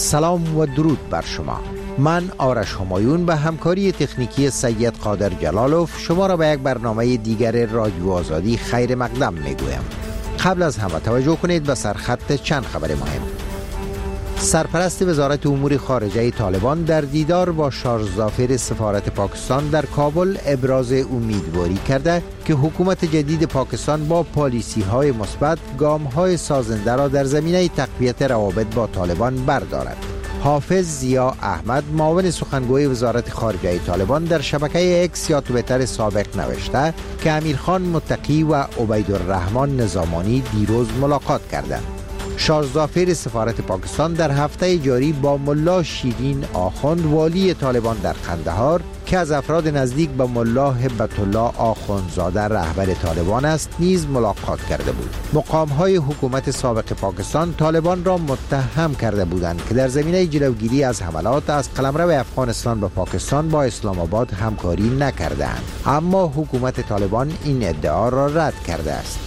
سلام و درود بر شما. من آرش همایون به همکاری تکنیکی سید قادر جلالوف شما را به یک برنامه دیگر رادیو آزادی خیر مقدم میگویم. قبل از همه توجه کنید به سرخط چند خبر مهم. سرپرست وزارت امور خارجه طالبان در دیدار با شارژ ظافر سفارت پاکستان در کابل ابراز امیدواری کرده که حکومت جدید پاکستان با پالیسی‌های مثبت گام‌های سازنده را در زمینه تقویت روابط با طالبان بردارد. حافظ ضیا احمد معاون سخنگوی وزارت خارجه طالبان در شبکه اکس یا توییتر سابق نوشته که امیرخان متقی و عبیدالرحمن نظامانی دیروز ملاقات کردند. شارژ ظافر سفارت پاکستان در هفته جاری با ملا شیرین آخوند والی طالبان در قندهار که از افراد نزدیک به ملا هبت الله آخوندزاده رهبر طالبان است نیز ملاقات کرده بود. مقام‌های حکومت سابق پاکستان طالبان را متهم کرده بودند که در زمینه جلوگیری از حملات از قلمرو افغانستان به پاکستان با اسلام آباد همکاری نکردند، اما حکومت طالبان این ادعا را رد کرده است.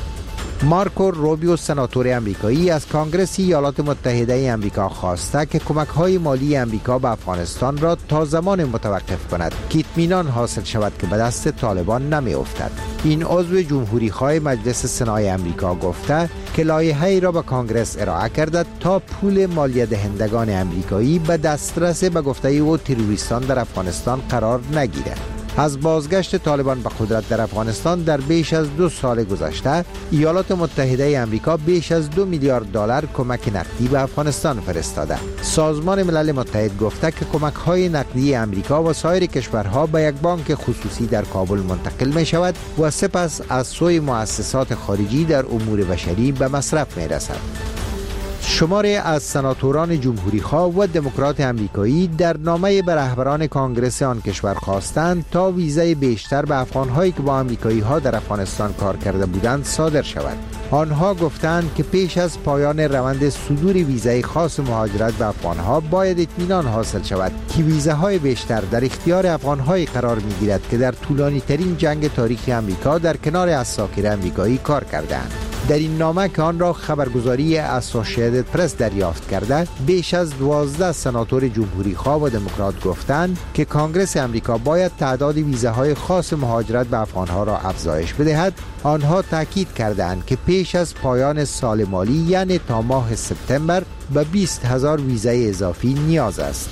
مارکو روبیو سناتور امریکایی از کانگرس ایالات متحده امریکا خواسته که کمک‌های مالی امریکا به افغانستان را تا زمان متوقف کند که اطمینان حاصل شود که به دست طالبان نمی‌افتد. این عضو جمهوری‌خواه مجلس سنای امریکا گفته که لایحه‌ای را به کانگرس ارائه کرده تا پول مالیه دهندگان امریکایی به دسترس به گفته او تروریستان در افغانستان قرار نگیرد. از بازگشت طالبان به قدرت در افغانستان در بیش از 2 سال گذشته، ایالات متحده امریکا بیش از 2 میلیارد دلار کمک نقدی به افغانستان فرستاده. سازمان ملل متحد گفته که کمک‌های نقدی امریکا و سایر کشورها به یک بانک خصوصی در کابل منتقل می شود و سپس از سوی مؤسسات خارجی در امور بشری به مصرف می رسد. شماری از سناتوران جمهوری‌خواه و دموکرات امریکایی در نامه به رهبران کانگرس آن کشور خواستند تا ویزای بیشتر به افغان‌هایی که با امریکایی‌ها در افغانستان کار کرده بودند صادر شود. آنها گفتند که پیش از پایان روند صدور ویزای خاص مهاجرت به افغان‌ها باید اطمینان حاصل شود که ویزاهای بیشتر در اختیار افغان‌هایی قرار می‌گیرد که در طولانی‌ترین جنگ تاریخ امریکا در کنار عساکر امریکایی کار کردند. در این نامه که آن را خبرگزاری اسوسییتد پرس دریافت کرده، بیش از 12 سناتور جمهوری‌خواه و دموکرات گفتند که کانگرس امریکا باید تعداد ویزاهای خاص مهاجرت به افغان‌ها را افزایش بدهد. آنها تاکید کردند که پیش از پایان سال مالی یعنی تا ماه سپتامبر به 20,000 ویزای اضافی نیاز است.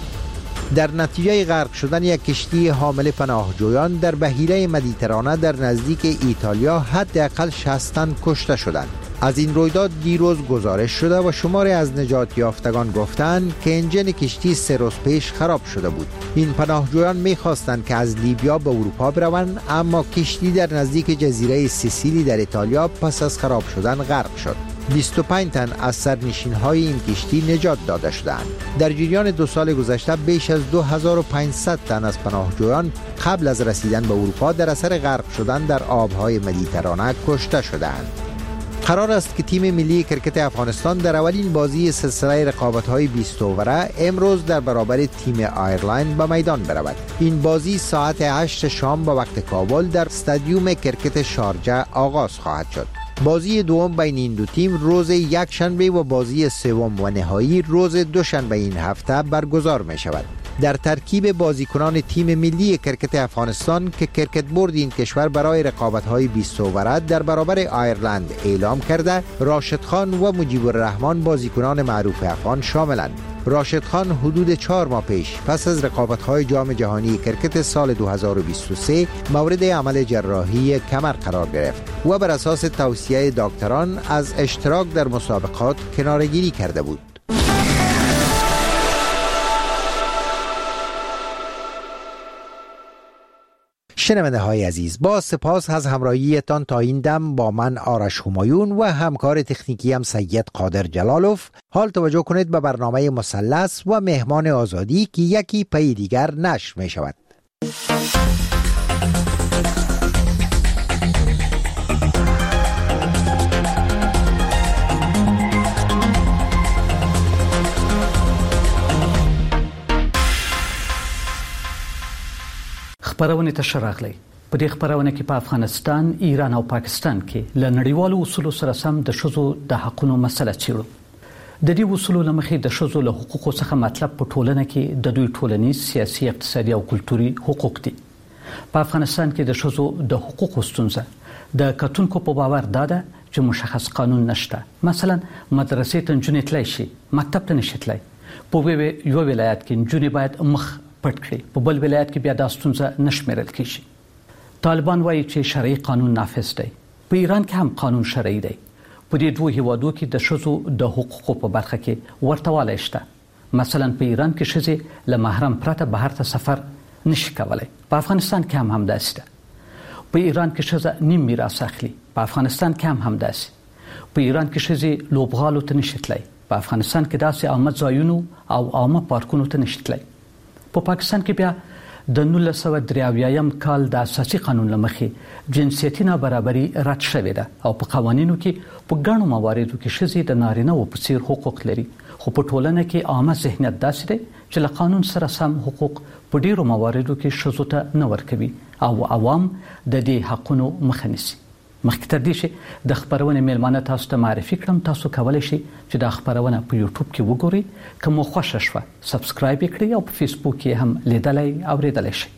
در نتیجه غرق شدن یک کشتی حامل پناهجویان در بحیره مدیترانه در نزدیک ایتالیا حداقل 60 تن کشته شدند. از این رویداد دیروز گزارش شده و شماری از نجات یافتگان گفتند که انجن کشتی 3 روز پیش خراب شده بود. این پناهجویان می‌خواستند که از لیبیا به اروپا بروند، اما کشتی در نزدیک جزیره سیسیلی در ایتالیا پس از خراب شدن غرق شد. 25 تن از سرنشین‌های این کشتی نجات داده شدند. در جریان 2 سال گذشته بیش از 2500 تن از پناهجویان قبل از رسیدن به اروپا در اثر غرق شدن در آب‌های مدیترانه کشته شدند. قرار است که تیم ملی کرکت افغانستان در اولین بازی سلسله رقابت‌های 20 اووره امروز در برابر تیم آیرلند به میدان برود. این بازی ساعت 8 شام به وقت کابل در استادیوم کرکت شارجه آغاز خواهد شد. بازی دوم بین این دو تیم روز یک شنبه و بازی سوم و نهایی روز دوشنبه این هفته برگزار می شود. در ترکیب بازیکنان تیم ملی کرکت افغانستان که کرکت بورد این کشور برای رقابت‌های 20 اووره در برابر آیرلند اعلام کرده، راشد خان و مجیب الرحمن بازیکنان معروف افغان شاملند. راشد خان حدود 4 ماه پیش پس از رقابت‌های جام جهانی کرکت سال 2023 مورد عمل جراحی کمر قرار گرفت و بر اساس توصیه دکتران از اشتراک در مسابقات کناره‌گیری کرده بود. شنونده های عزیز، با سپاس از همراهیتان تا این دم با من آرش همایون و همکار تکنیکی هم سید قادر جلالوف. حال توجه کنید به برنامه مثلث و مهمان آزادی که یکی پی دیگر نشر می شود. خبرونه ته شراغلی په دې خبرونه کې په افغانستان، ایران او پاکستان کې له نړیوالو اصولو سره سم د ښځو د حقوقو مسله چیرو. د دې اصولو لمخې د ښځو له حقوقو څخه مطلب په ټولنه کې د دوی ټولنیز، سیاسي، اقتصادي او کلتوري حقوق دي. په افغانستان کې د ښځو د حقوقو ستونزه د کتونکو په باور ده چې مشخص قانون نشته. مثلا مدرسې ته نجونې تللی شي، مکتب ته نشي تللی. په یو ولایت کې نجونې باید مخ پټ کړي، په بل ولایت کې بیا دا ستونزه نشمیرل کیږي. طالبان وایي چې شرعي قانون نافذ دی. په ایران کې هم قانون شرعي دی. په دې دوه هیوادو کې د ښځو د حقوقو په برخه کې ورته والی شته. مثلا په ایران کې ښځې له محرم پرته بهر ته سفر نشي کولای. په افغانستان کې هم همداسې ده. په ایران کې ښځه نیم میراث اخلي، په افغانستان کې هم همداسې. په ایران کې ښځې لوبغالو ته نشي تللی، په افغانستان کې داسې عامه ځایونو او عامه پارکونو ته نشي تللی. په پاکستان کې بیا د 1983 کال د اساسي قانون لمخې جنسیتي نابرابري رد شوې ده او په قوانینو کې په ګڼو مواردو کې ښځې د نارینه‌و په څیر حقوق لري. خو په ټولنه کې عامه ذهنیت داسې دی چې له قانون سره سم حقوق په ډیرو مواردو کې ښځو ته نه ورکوي او عوام د دې حقونو مخه نیسي. مخکې تر دې چې د خبرونې میلمانه تاسو ته معرفي کړم، تاسو کولی شئ چې دا خبرونه په یوټیوب کې وګورئ. که مو خوښه شوه سبسکرایب یې کړئ او په فیسبوک کې هم لیدلی او اوریدلی شئ.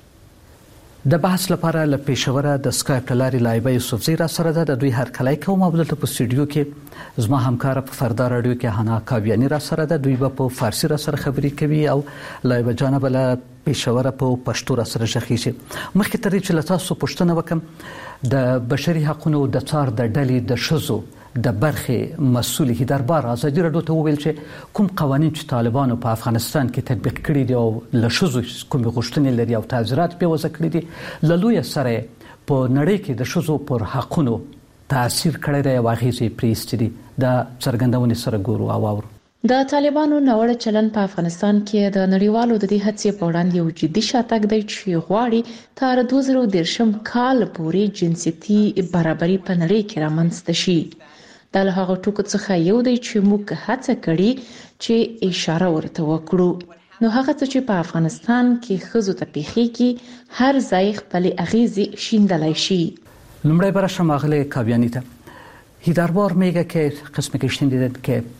د بحث لپاره له پېښوره د سکایپ له لارې لایبه یوسفزۍ را سره ده. د دوی هرکلی کوم او دلته په سټوډیو کې زما همکاره په فردا راډیو کې حنا کاویاني را سره ده. دوی به په فارسي را سره خبرې کوي او لایبه جانه به له پېښوره په پښتو را سره غږیږي. مخکې تر دې چې له تاسو پوښتنه وکړم، د بشري حقونو د څار د ډلې د ښځو د برخې مسؤل هیدربار ازادي راډیو ته وویل چې کوم قوانین چې طالبانو په افغانستان کې تطبیق کړي دي او له ښځو کوم غوښتنې لري او تعزیرات په وضع کړي دي، له لوی سره په نړۍ کې د ښځو پر حقونو تاثیر کړی دی او اغیزې پرې ایستې دي. دا څرګندونې سره ګورو او اورو. د طالبانو ناوړه چلن په افغانستان کې د نړیوالو د دې هڅې په وړاندې یو جدي شاتګ دی چې غواړي تر 2030 کال پورې جنسیتي برابري په نړۍ کې رامنځته شي. دا له هغه ټکو څخه یو دی چې موږ هڅه کړې چې اشاره ورته وکړو. نو هغه څه چې په افغانستان کې ښځو ته پیښیږي هر ځای خپل اغیزې شیندلای شي. لومړی برشم آقای کاویانی ته هیدربار میگه که قسمی که شنیدید که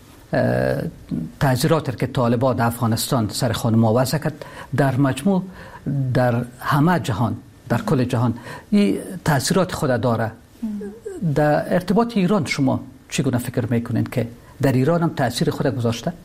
تعزیرات که طالبان در افغانستان سر خانم وضع کرد در مجموع در همه جهان، در کل جهان این تاثیرات خود داره. در ارتباط ایران شما چگونه فکر میکنین که در ایران هم تاثیر خود گذاشته؟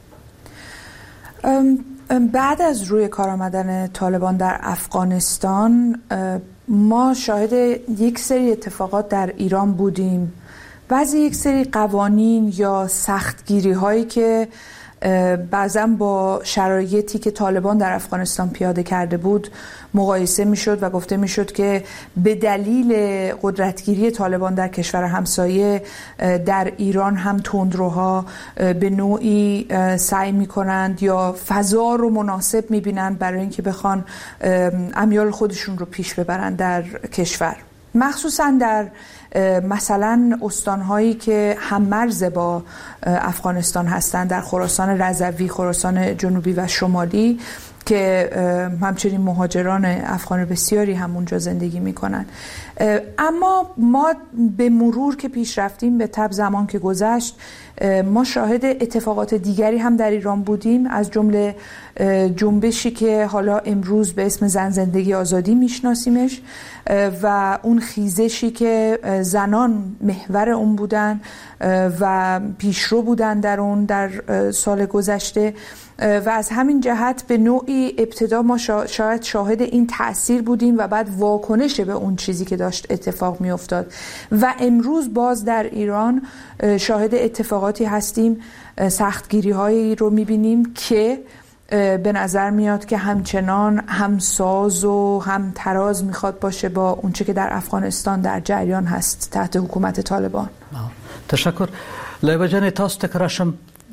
بعد از روی کار آمدن طالبان در افغانستان ما شاهد یک سری اتفاقات در ایران بودیم. بعضی یک سری قوانین یا سختگیری هایی که بعضا با شرایطی که طالبان در افغانستان پیاده کرده بود مقایسه میشد و گفته میشد که به دلیل قدرتگیری طالبان در کشور همسایه در ایران هم تندروها به نوعی سعی میکنند یا فضا رو مناسب میبینند برای اینکه بخوان امیال خودشون رو پیش ببرند در کشور، مخصوصا در مثلا استانهایی که هممرز با افغانستان هستند، در خراسان رضوی، خراسان جنوبی و شمالی که همچنین مهاجران افغان بسیاری همونجا زندگی میکنن. اما ما به مرور که پیش رفتیم، به تبع زمان که گذشت، ما شاهد اتفاقات دیگری هم در ایران بودیم، از جمله جنبشی که حالا امروز به اسم زن زندگی آزادی میشناسیمش و اون خیزشی که زنان محور اون بودن و پیشرو بودن در اون در سال گذشته و از همین جهت به نوعی ابتدا ما شاید شاهد این تأثیر بودیم و بعد واکنش به اون چیزی که داشت اتفاق می افتاد و امروز باز در ایران شاهد اتفاقاتی هستیم، سختگیری هایی رو می بینیم که به نظر میاد که همچنان همساز و هم تراز میخواد باشه با اونچه که در افغانستان در جریان هست تحت حکومت طالبان. تشکر. لایبه جان تاسو ته کراشم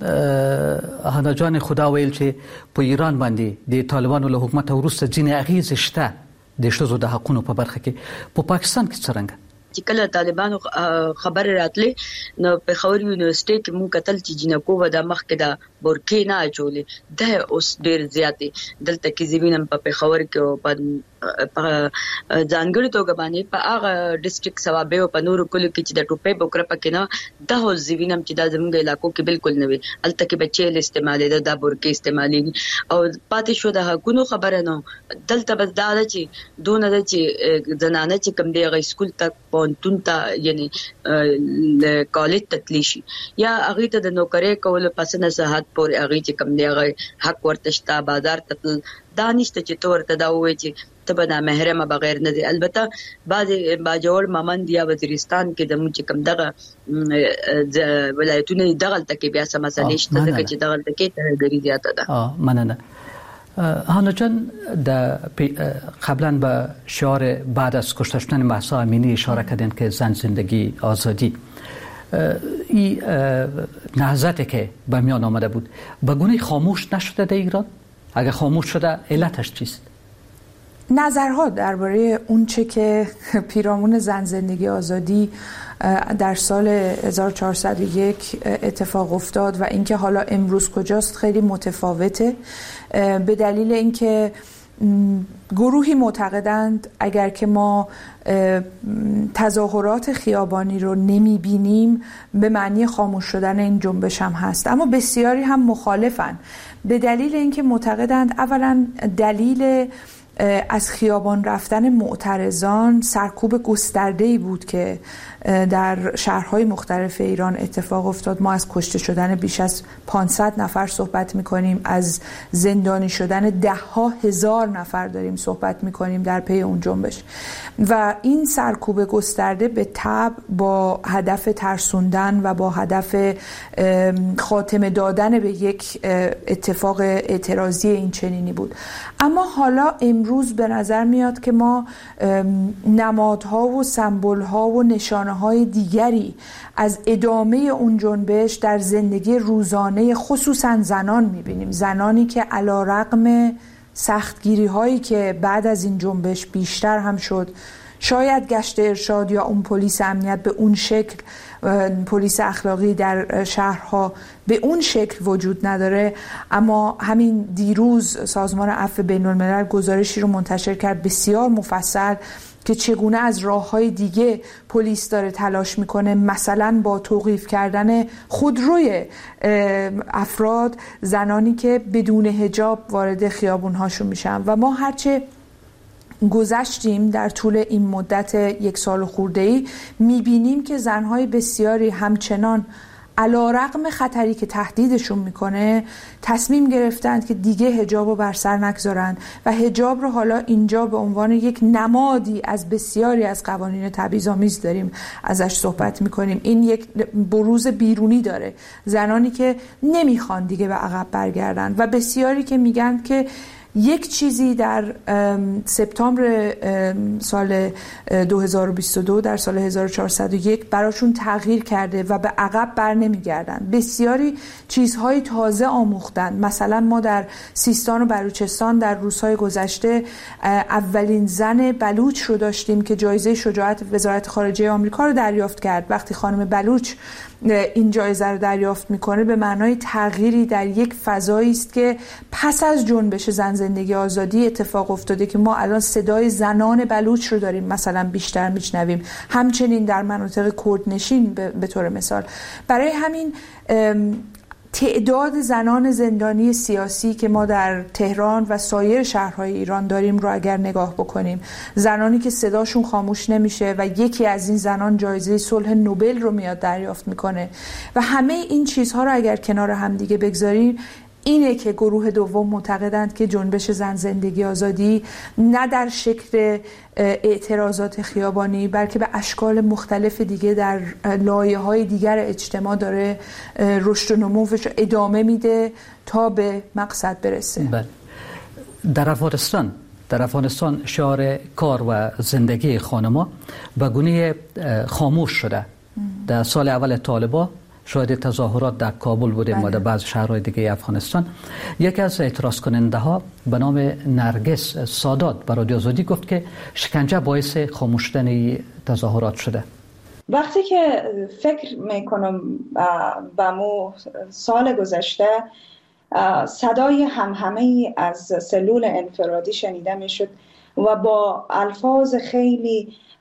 هانا جان خدا ویل چې په ایران باندې د طالبانو له حکومت وروسته ځینې اغیزې شته د ښځو د حقونو په برخه کې. په پاکستان کې څرنګه چې کله طالبانو خبر راتلې نو په خور یونیورسيټي کې مونږ کتل چې جنکو ودا مخکې دا بورکې نه اچولې ده اوس ډېر زیاتې دلته کې زمينم په خور کې او په ځانګړي توګه باندې په هغه ډیسټریکټ سوابه او په نورو کلو کې چې د ټوپې بوکره پکې نه د هوزوینم چې د زموږ علاقو کې بالکل نه وي الته کې بچي استعمالي د بورکې استعمالي او پاتې شو د حقونو خبره نه دلته بس دا چې دونه د چې زنانه چې کوم دی غي سکول تک پونتون ته یعنی کالج تتلیشي یا هغه ته د نوکری کول پس نه صحت پورې هغه چې کوم دی غي حق ورته شته بازار ته دانشته چې تور ته دا وایي چې تبنا محرمه بغیر نه دي البته بعض باجوړ ممند یا وزیرستان کې د موږ کم دغه ولایتونه دغه تکي بیا سم مسلې شته چې دغه تکي ترګری زیاته ده مننه هانو جان د قبلا به شعار بعد از کشته شدن مهسا امینی اشاره کردن که زن زندگی آزادی این نهضتی که به میان آمده بود به گونه خاموش نشده در ایران اگر خاموش شده علتش چیست؟ نظرها درباره اون چه که پیرامون زن زندگی آزادی در سال 1401 اتفاق افتاد و اینکه حالا امروز کجاست خیلی متفاوته به دلیل اینکه گروهی معتقدند اگر که ما تظاهرات خیابانی رو نمی‌بینیم به معنی خاموش شدن این جنبش هم هست اما بسیاری هم مخالفن به دلیل اینکه معتقدند اولا دلیل از خیابان رفتن معترضان سرکوب گسترده‌ای بود که در شهرهای مختلف ایران اتفاق افتاد. ما از کشته شدن بیش از 500 نفر صحبت می‌کنیم، از زندانی شدن ده‌ها هزار نفر داریم صحبت می‌کنیم در پی اون جنبش و این سرکوب گسترده به تبع با هدف ترسوندن و با هدف خاتمه دادن به یک اتفاق اعتراضی این چنینی بود. اما حالا امروز به نظر میاد که ما نمادها و سمبول‌ها و نشانه‌های دیگری از ادامه اون جنبش در زندگی روزانه خصوصا زنان می‌بینیم. زنانی که علی‌رغم سختگیری‌هایی که بعد از این جنبش بیشتر هم شد، شاید گشت ارشاد یا اون پلیس امنیت به اون شکل، پلیس اخلاقی در شهرها به اون شکل وجود نداره، اما همین دیروز سازمان عفو بین‌الملل گزارشی رو منتشر کرد بسیار مفصل که چگونه از راه‌های دیگه پلیس داره تلاش میکنه، مثلا با توقیف کردن خودروی افراد، زنانی که بدون حجاب وارد خیابون‌هاشون میشن. و ما هرچه گذشتیم در طول این مدت 1 سال خورده‌ای میبینیم که زنهای بسیاری همچنان علی‌رغم خطری که تهدیدشون میکنه تصمیم گرفتند که دیگه حجاب رو بر سر نگذارن و حجاب رو حالا اینجا به عنوان یک نمادی از بسیاری از قوانین تبعیض‌آمیز داریم ازش صحبت میکنیم. این یک بروز بیرونی داره، زنانی که نمیخوان دیگه به عقب برگردن و بسیاری که میگن که یک چیزی در سپتامبر سال 2022 در سال 1401 براشون تغییر کرده و به عقب بر نمیگردن. بسیاری چیزهای تازه آموختن. مثلا ما در سیستان و بلوچستان در روزهای گذشته اولین زن بلوچ رو داشتیم که جایزه شجاعت وزارت خارجه آمریکا رو دریافت کرد. وقتی خانم بلوچ این جایزه رو دریافت میکنه به معنای تغییری در یک فضایی است که پس از جنبش زن زندگی آزادی اتفاق افتاده که ما الان صدای زنان بلوچ رو داریم مثلا بیشتر میشنویم، همچنین در مناطق کردنشین به طور مثال. برای همین تعداد زنان زندانی سیاسی که ما در تهران و سایر شهرهای ایران داریم رو اگر نگاه بکنیم، زنانی که صداشون خاموش نمیشه و یکی از این زنان جایزه صلح نوبل رو میاد دریافت میکنه و همه این چیزها رو اگر کنار هم دیگه بگذاریم، اینه که گروه دوم معتقدند که جنبش زن زندگی آزادی نه در شکل اعتراضات خیابانی بلکه به اشکال مختلف دیگه در لایه‌های دیگر اجتماع داره رشد و نموش ادامه میده تا به مقصد برسه. بله. در افغانستان شعار کار و زندگی خانم‌ها به گونه خاموش شده. در سال اول طالبان شاهد تظاهرات در کابل بودیم و در بعض شهرهای دیگه افغانستان. یکی از اعتراض کننده ها به نام نرگس سادات به رادیو آزادی گفت که شکنجه باعث خاموش شدن تظاهرات شده. وقتی که فکر میکنم به مو سال گذشته صدای همهمه از سلول انفرادی شنیده میشد و با الفاظ خیلی